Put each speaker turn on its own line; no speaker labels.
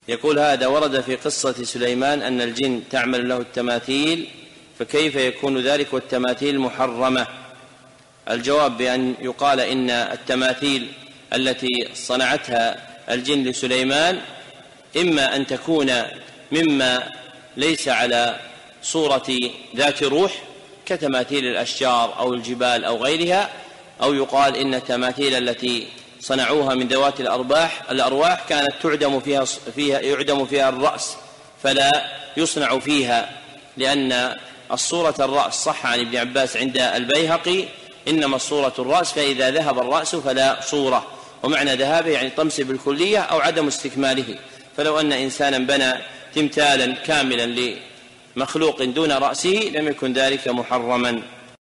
يقول: هذا ورد في قصة سليمان أن الجن تعمل له التماثيل، فكيف يكون ذلك والتماثيل محرمة؟ الجواب بأن يقال إن التماثيل التي صنعتها الجن لسليمان إما أن تكون مما ليس على صورة ذات روح كتماثيل الأشجار أو الجبال أو غيرها، أو يقال إن التماثيل التي صنعوها من ذوات الأرواح كانت يعدم فيها الرأس فلا يصنع فيها، لأن الصورة الرأس صح عن ابن عباس عند البيهقي: إنما الصورة الرأس، فإذا ذهب الرأس فلا صورة. ومعنى ذهابه يعني طمس بالكلية أو عدم استكماله. فلو أن إنسانا بنى تمثالا كاملا لمخلوق دون رأسه لم يكن ذلك محرما.